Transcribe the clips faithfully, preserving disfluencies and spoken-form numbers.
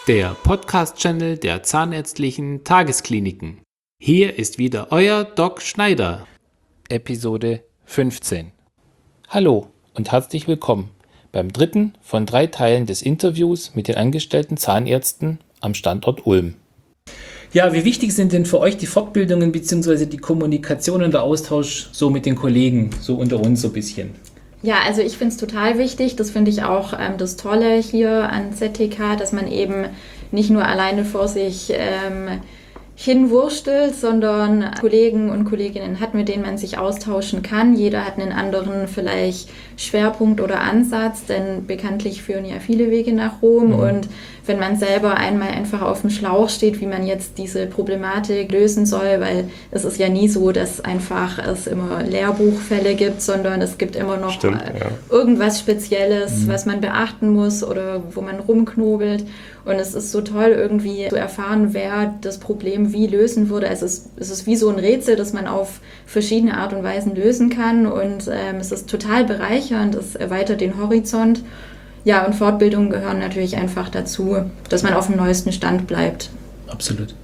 der Podcast-Channel der Zahnärztlichen Tageskliniken. Hier ist wieder euer Doc Schneider. Episode fünfzehn. Hallo und herzlich willkommen beim dritten von drei Teilen des Interviews mit den angestellten Zahnärzten am Standort Ulm. Ja, wie wichtig sind denn für euch die Fortbildungen bzw. die Kommunikation und der Austausch so mit den Kollegen, so unter uns so ein bisschen? Ja, also ich finde es total wichtig, das finde ich auch ähm, das Tolle hier an Z T K, dass man eben nicht nur alleine vor sich ähm, hinwurstelt, sondern Kollegen und Kolleginnen hat, mit denen man sich austauschen kann. Jeder hat einen anderen vielleicht Schwerpunkt oder Ansatz, denn bekanntlich führen ja viele Wege nach Rom. Mhm. Und wenn man selber einmal einfach auf dem Schlauch steht, wie man jetzt diese Problematik lösen soll, weil es ist ja nie so, dass einfach es immer Lehrbuchfälle gibt, sondern es gibt immer noch Stimmt, ja. irgendwas Spezielles, mhm. was man beachten muss oder wo man rumknobelt. Und es ist so toll, irgendwie zu erfahren, wer das Problem wie lösen würde. Also es, es ist wie so ein Rätsel, das man auf verschiedene Art und Weisen lösen kann. Und ähm, es ist total bereichernd, es erweitert den Horizont. Ja, und Fortbildungen gehören natürlich einfach dazu, dass man auf dem neuesten Stand bleibt. Absolut.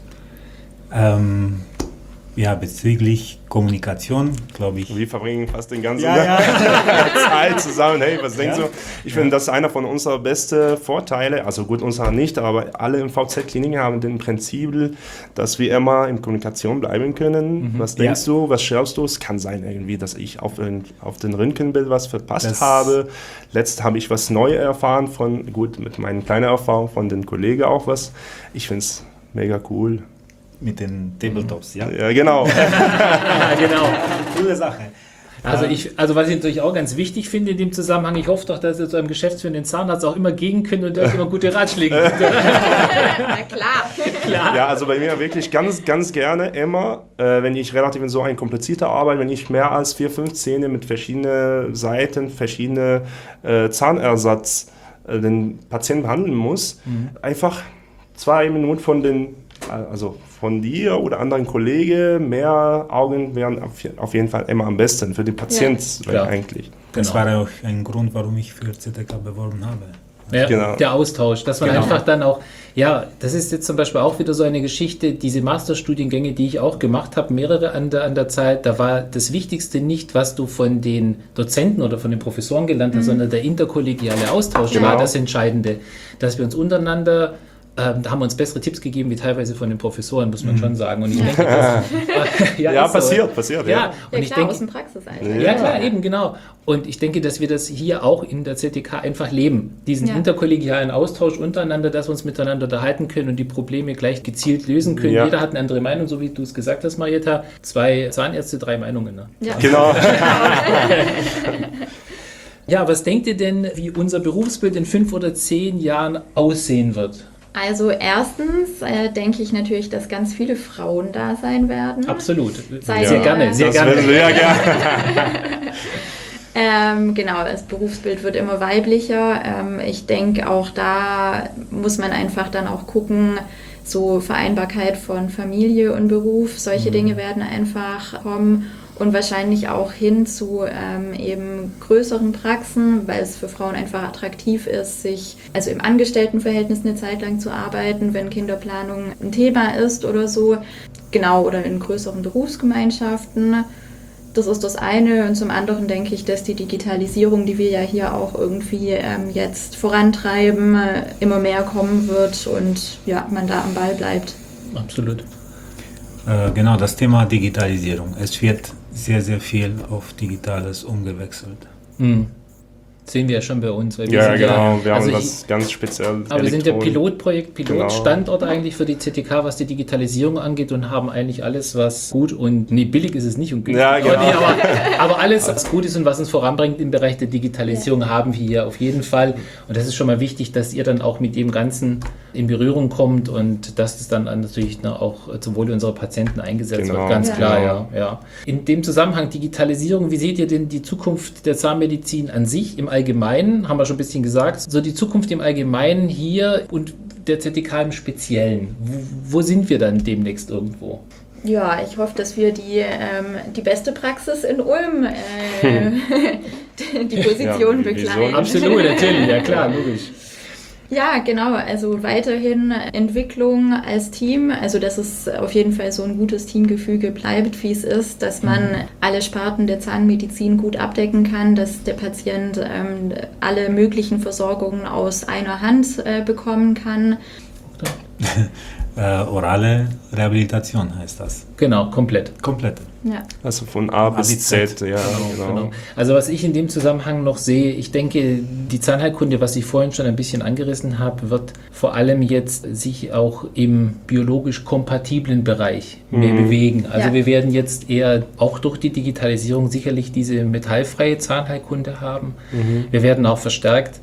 Ähm, ja, bezüglich Kommunikation, glaube ich. Wir verbringen fast den ganzen ja, ja. Zeit zusammen. Hey, was denkst ja. du? Ich ja. finde, das ist einer von unseren besten Vorteile. Also gut, unserer nicht, aber alle im V Z-Kliniken haben den Prinzip, dass wir immer in Kommunikation bleiben können. Mhm. Was denkst ja. du? Was schaust du? Es kann sein irgendwie, dass ich auf, auf den Röntgenbild was verpasst das habe. Letzt habe ich was Neues erfahren von, gut, mit meinen kleinen Erfahrungen von den Kollegen auch was. Ich finde es mega cool. Mit den Tabletops, ja? Ja, genau. Ja, genau. Coole Sache. Also, ich, also was ich natürlich auch ganz wichtig finde in dem Zusammenhang, ich hoffe doch, dass ihr zu einem geschäftsführenden Zahnarzt auch immer gegen könnt und euch immer gute Ratschläge gibt. Na klar. Klar. Ja, also bei mir wirklich ganz, ganz gerne immer, äh, wenn ich relativ in so ein komplizierter Arbeit, wenn ich mehr als vier, fünf Zähne mit verschiedenen Seiten, verschiedene äh, Zahnersatz äh, den Patienten behandeln muss, mhm. einfach zwei Minuten von den, also von dir oder anderen Kollegen, mehr Augen wären auf jeden Fall immer am besten für den Patienten ja. eigentlich. Das genau. war auch ein Grund, warum ich für Z T K beworben habe. Ja, genau. Der Austausch, dass man genau. einfach dann auch, ja, das ist jetzt zum Beispiel auch wieder so eine Geschichte, diese Masterstudiengänge, die ich auch gemacht habe, mehrere an der, an der Zeit, da war das Wichtigste nicht, was du von den Dozenten oder von den Professoren gelernt hast, mhm. sondern der interkollegiale Austausch genau. war das Entscheidende, dass wir uns untereinander Ähm, da haben wir uns bessere Tipps gegeben, wie teilweise von den Professoren, muss man mhm. schon sagen. Und ich denke, das, äh, ja, ja passiert, so. passiert. Ja, ja, ja und ich klar, denke, aus dem Praxisalltag. Ja, ja, klar, eben, genau. Und ich denke, dass wir das hier auch in der Z T K einfach leben. Diesen ja. interkollegialen Austausch untereinander, dass wir uns miteinander unterhalten können und die Probleme gleich gezielt lösen können. Ja. Jeder hat eine andere Meinung, so wie du es gesagt hast, Marietta. Zwei Zahnärzte, drei Meinungen. Ne? Ja. Genau. Ja, was denkt ihr denn, wie unser Berufsbild in fünf oder zehn Jahren aussehen wird? Also erstens äh, denke ich natürlich, dass ganz viele Frauen da sein werden. Absolut. Sei sehr ja. gerne, sehr das gerne. Sehr gerne. ähm, genau, das Berufsbild wird immer weiblicher. Ähm, ich denke, auch da muss man einfach dann auch gucken, so Vereinbarkeit von Familie und Beruf, solche mhm. Dinge werden einfach kommen. Und wahrscheinlich auch hin zu ähm, eben größeren Praxen, weil es für Frauen einfach attraktiv ist, sich also im Angestelltenverhältnis eine Zeit lang zu arbeiten, wenn Kinderplanung ein Thema ist oder so. Genau, oder in größeren Berufsgemeinschaften. Das ist das eine. Und zum anderen denke ich, dass die Digitalisierung, die wir ja hier auch irgendwie ähm, jetzt vorantreiben, äh, immer mehr kommen wird und ja, man da am Ball bleibt. Absolut. Äh, genau, das Thema Digitalisierung. Es wird sehr, sehr viel auf Digitales umgewechselt. Mhm. Sehen wir ja schon bei uns. Weil wir ja, sind genau. Ja, wir also haben was ganz Spezielles. Aber wir sind ja Pilotprojekt, Pilotstandort genau. eigentlich für die Z T K, was die Digitalisierung angeht und haben eigentlich alles, was gut und, nee, billig ist es nicht und günstig, ja, genau. aber, nee, aber, aber alles, was gut ist und was uns voranbringt im Bereich der Digitalisierung, ja. haben wir hier auf jeden Fall. Und das ist schon mal wichtig, dass ihr dann auch mit dem Ganzen in Berührung kommt und dass es dann natürlich auch zum Wohle unserer Patienten eingesetzt genau. wird, ganz ja. klar, ja, ja. In dem Zusammenhang Digitalisierung, wie seht ihr denn die Zukunft der Zahnmedizin an sich im Allgemeinen? Haben wir schon ein bisschen gesagt. So die Zukunft im Allgemeinen hier und der Z T K im Speziellen. Wo, wo sind wir dann demnächst irgendwo? Ja, ich hoffe, dass wir die, ähm, die beste Praxis in Ulm äh, die Position ja, bekleiden. Absolut, natürlich, ja klar, logisch. Ja, genau. Also weiterhin Entwicklung als Team. Also dass es auf jeden Fall so ein gutes Teamgefüge bleibt, wie es ist, dass man mhm. alle Sparten der Zahnmedizin gut abdecken kann, dass der Patient ähm, alle möglichen Versorgungen aus einer Hand äh, bekommen kann. Äh, orale Rehabilitation heißt das. Genau, komplett. Komplett. Ja. Also von A bis Z, ja. Genau, genau. genau. Also was ich in dem Zusammenhang noch sehe, ich denke, die Zahnheilkunde, was ich vorhin schon ein bisschen angerissen habe, wird vor allem jetzt sich auch im biologisch kompatiblen Bereich mehr mhm. bewegen. Also ja. wir werden jetzt eher auch durch die Digitalisierung sicherlich diese metallfreie Zahnheilkunde haben. Mhm. Wir werden auch verstärkt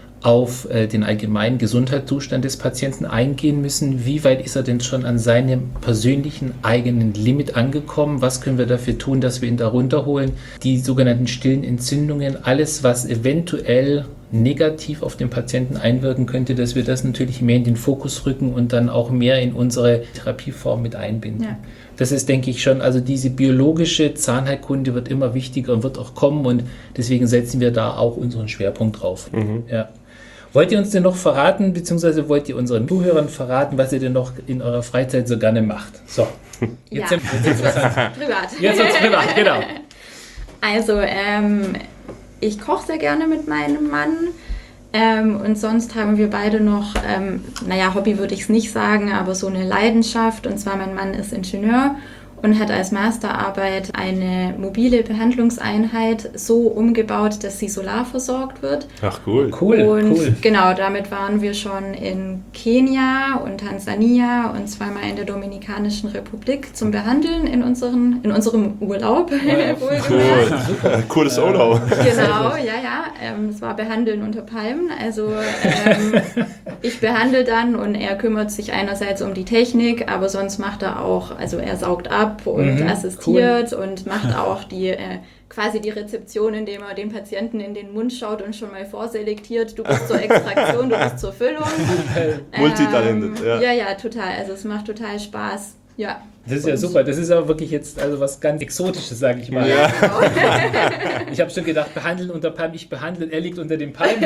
auf äh, den allgemeinen Gesundheitszustand des Patienten eingehen müssen. Wie weit ist er denn schon an seinem persönlichen eigenen Limit angekommen? Was können wir dafür tun, dass wir ihn da runterholen? Die sogenannten stillen Entzündungen, alles, was eventuell negativ auf den Patienten einwirken könnte, dass wir das natürlich mehr in den Fokus rücken und dann auch mehr in unsere Therapieform mit einbinden. Ja. Das ist, denke ich schon, also diese biologische Zahnheilkunde wird immer wichtiger und wird auch kommen und deswegen setzen wir da auch unseren Schwerpunkt drauf. Mhm. Ja. Wollt ihr uns denn noch verraten, beziehungsweise wollt ihr unseren Zuhörern verraten, was ihr denn noch in eurer Freizeit so gerne macht? So, jetzt ja. sind wir privat. Jetzt wird's privat, genau. Also, ähm, ich koche sehr gerne mit meinem Mann ähm, und sonst haben wir beide noch, ähm, naja, Hobby würde ich es nicht sagen, aber so eine Leidenschaft, und zwar mein Mann ist Ingenieur und hat als Masterarbeit eine mobile Behandlungseinheit so umgebaut, dass sie solarversorgt wird. Ach cool. Cool, und cool. Genau, damit waren wir schon in Kenia und Tansania und zweimal in der Dominikanischen Republik zum Behandeln in, unseren, in unserem Urlaub. Ja, cool. Cooles Urlaub. Genau, ja, ja. Ähm, es war Behandeln unter Palmen. Also ähm, ich behandle dann und er kümmert sich einerseits um die Technik, aber sonst macht er auch, also er saugt ab und mhm, assistiert cool. und macht auch die äh, quasi die Rezeption, indem er den Patienten in den Mund schaut und schon mal vorselektiert, du bist zur Extraktion, du bist zur Füllung. Multitalented, ähm, ja. Ja, ja, total. Also es macht total Spaß. Ja. Das ist ja super. Das ist aber wirklich jetzt also was ganz Exotisches, sage ich mal. Ja. Ich habe schon gedacht, behandeln unter Palmen, ich behandle, er liegt unter den Palmen.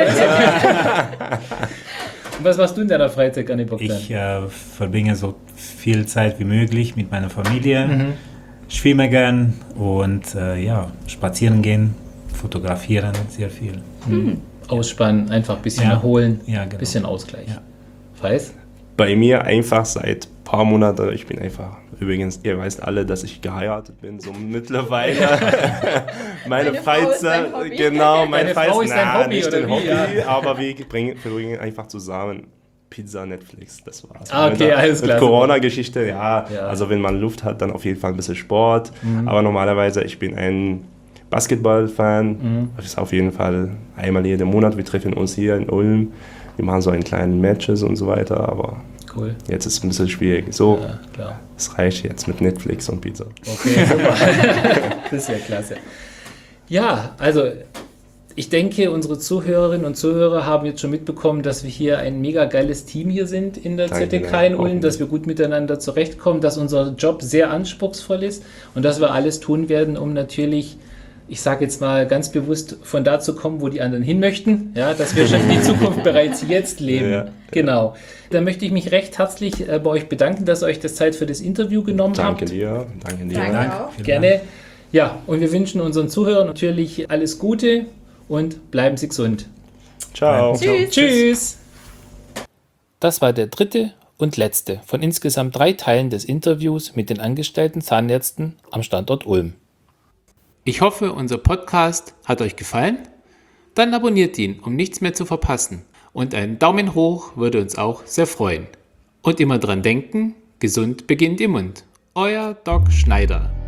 Und was machst du in deiner Freizeit, Anni Bogdan? Ich äh, verbringe so viel Zeit wie möglich mit meiner Familie, mhm. schwimme gern und äh, ja, spazieren gehen, fotografieren, sehr viel. Mhm. Ausspannen, einfach ein bisschen ja. erholen, ein ja, genau. bisschen Ausgleich. Ja. Weiß? Bei mir einfach seit ein paar Monaten, ich bin einfach, übrigens, ihr weißt alle, dass ich geheiratet bin, so mittlerweile. Meine Meine Freizeit, Frau ist dein Hobby. Genau, meine Deine Frau Freizeit, ist dein na, Hobby, nicht oder ein wie? Hobby, Ja. aber wir bringen, verbringen einfach zusammen Pizza, Netflix, das war's. Ah, okay, alles klar. Mit Corona-Geschichte, ja, ja, also wenn man Luft hat, dann auf jeden Fall ein bisschen Sport, mhm. aber normalerweise, ich bin ein Basketball-Fan, mhm. das ist auf jeden Fall einmal jeden Monat, wir treffen uns hier in Ulm, wir machen so einen kleinen Matches und so weiter, aber cool. Jetzt ist es ein bisschen schwierig. So, ja, klar. Es reicht jetzt mit Netflix und Pizza. Okay, super. Das ist ja klasse. Ja, also ich denke, unsere Zuhörerinnen und Zuhörer haben jetzt schon mitbekommen, dass wir hier ein mega geiles Team hier sind in der Danke, Z T K in Ulm, dass wir gut miteinander zurechtkommen, dass unser Job sehr anspruchsvoll ist und dass wir alles tun werden, um natürlich, ich sage jetzt mal ganz bewusst, von da zu kommen, wo die anderen hin möchten, ja, dass wir schon die Zukunft bereits jetzt leben. Ja, genau. Dann möchte ich mich recht herzlich äh, bei euch bedanken, dass ihr euch das Zeit für das Interview genommen Danke habt. dir. Danke dir. Danke Dank. auch. Gerne. Dank. Ja, und wir wünschen unseren Zuhörern natürlich alles Gute und bleiben Sie gesund. Ciao. Tschüss. Tschüss. Das war der dritte und letzte von insgesamt drei Teilen des Interviews mit den angestellten Zahnärzten am Standort Ulm. Ich hoffe, unser Podcast hat euch gefallen. Dann abonniert ihn, um nichts mehr zu verpassen. Und ein Daumen hoch würde uns auch sehr freuen. Und immer dran denken, gesund beginnt im Mund. Euer Doc Schneider.